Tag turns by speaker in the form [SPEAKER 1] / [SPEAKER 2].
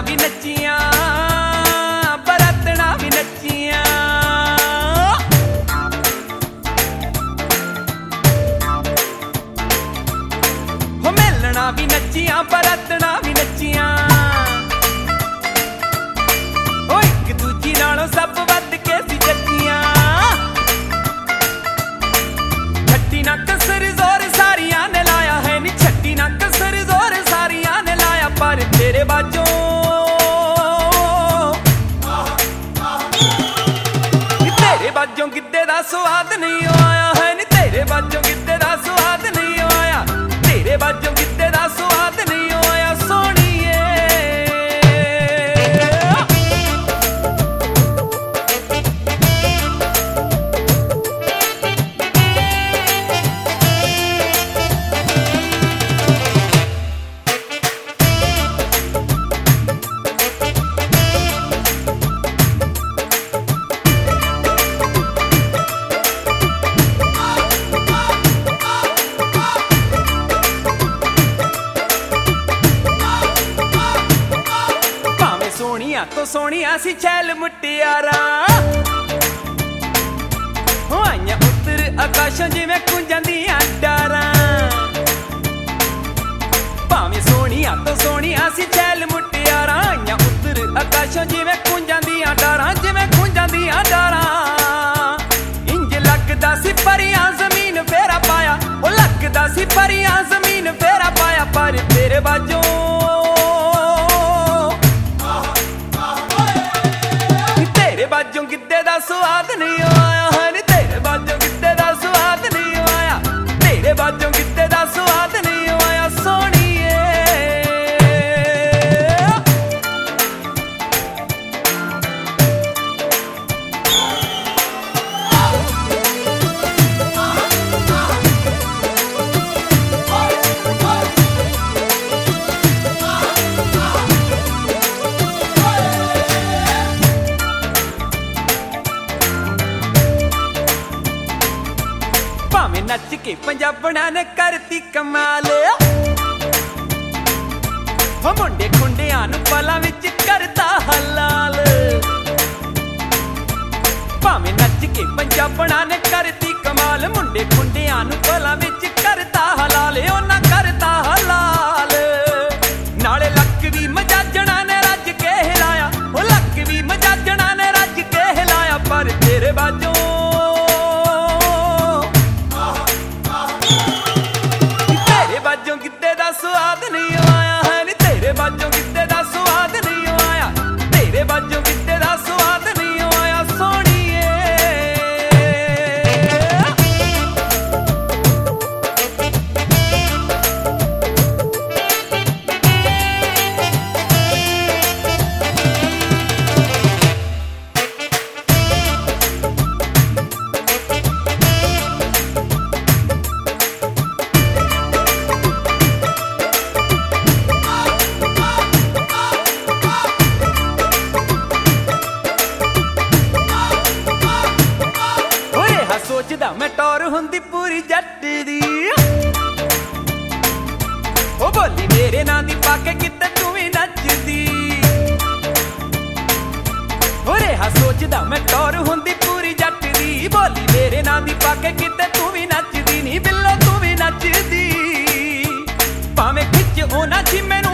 [SPEAKER 1] भी नच्चियां बरातना भी नच्चियां। हो मिलना भी नच्चियां बरातना भी नच्चियां। हो एक दूजी नालों सब वध के सी जच्चियां। छट्टी ना कसर जोर सारियां ने लाया है नी, छट्टी ना कसर जोर सारियां ने लाया। पर तेरे बाजों बाजों गिद्दे दा स्वाद नहीं आया है नी, तेरे बाजों गिद्दे दा स्वाद नहीं आया। तेरे बाजों गिद्दे दा स्वाद नहीं आया सोहणीए। तो सोहणिया सी छैल मुटियारा, हो आईयां उत्तर आकाशां जिवें कुंजांदियां डारां। भावें सोहणिया तो सोहणिया सी छैल मुटियारा, आईयां उत्तर आकाशां जिवें कुंजांदियां डारां, जिवें कुंजांदियां डारां। इंज लगदा सी परियां जमीन फेरा पाया, ओ लगदा सी परियां जमीन फेरा पाया। पर तेरे बाजों बाजों गिद्दे दा स्वाद नहीं आया है नी, तेरे बाजों गिद्दे दा स्वाद नहीं आया। तेरे बाजों गिद्दे दा स्वाद नहीं आया सोहणीए। नच के पंजाबणा ने करती कमाल, हो मुंडे खुंडियां नूं पलां विच करता हलाल। भावें नच के पंजाबणा ने करती कमाल, मुंडे खुंडियां नूं पलां विच करता हलाल। उन्हां करता हलाल नाले लक भी मजाजणा ने रज के हिलाया, ओ लक भी मजाजणा ने रज के हिलाया। पर तेरे बाजों बाजों गिद्दे दा स्वाद नहीं आया है नी, तेरे बाजों गिद्दे दा स्वाद नहीं आया। तेरे बाजों गिद्दे दा स्वाद नहीं आया सोहणीए। सोचदा मैं टौर हुंदी पूरी जट दी, ओ बोली मेरे नां दी पाके किते तू भी नचदी। ओ रेहा सोचदा मैं टौर हुंदी पूरी जट दी, बोली मेरे नां दी पाके किते तू भी नचदी। नी बिल्लो तू भी नचदी, भावें खिच ओ ना छी मैनू